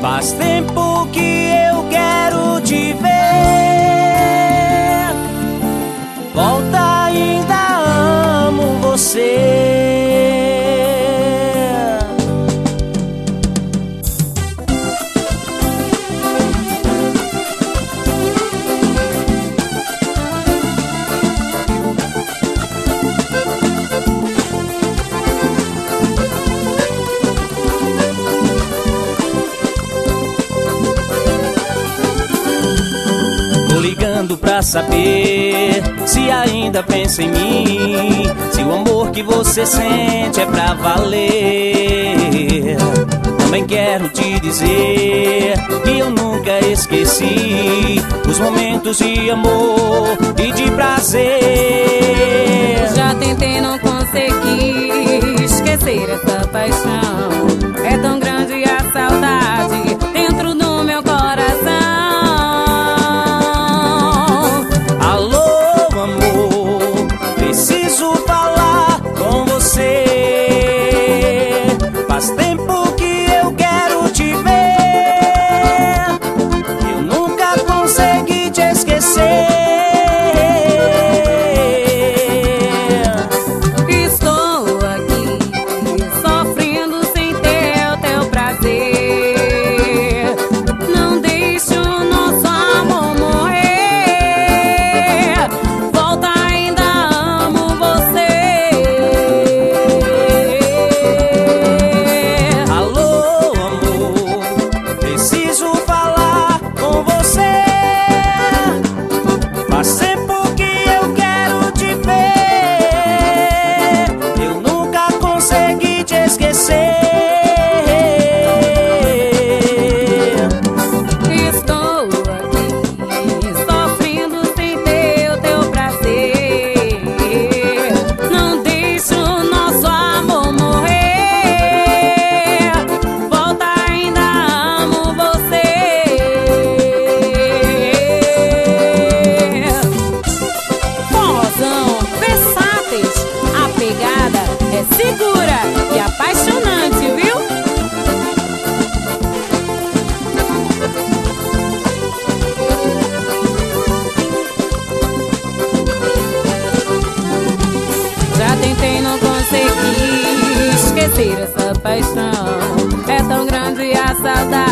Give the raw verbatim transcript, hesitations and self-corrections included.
Faz tempo que eu quero te ver. Volta, ainda amo você. Ligando pra saber se ainda pensa em mim, se o amor que você sente é pra valer. Também quero te dizer que eu nunca esqueci os momentos de amor e de prazer. Já tentei, não consegui esquecer essa paixão. É tão grande a saudade dentro do meu coração. Preciso falar com você. Faz tempo que eu quero te ver. Eu nunca consegui te esquecer. Estou aqui sofrendo sem ter o teu prazer. Não deixe o nosso amor morrer. Volta, ainda amo você. Alô, amor, preciso falar com você. Faz tempo que eu quero te ver. Eu nunca consegui te esquecer. Estou aqui sofrendo sem ter o teu prazer. Não deixe o nosso amor morrer. Volta, ainda amo você. Forrozão, versáteis, a pegada é segura e apaixonante, viu? Já tentei, não consegui esquecer essa paixão. É tão grande a saudade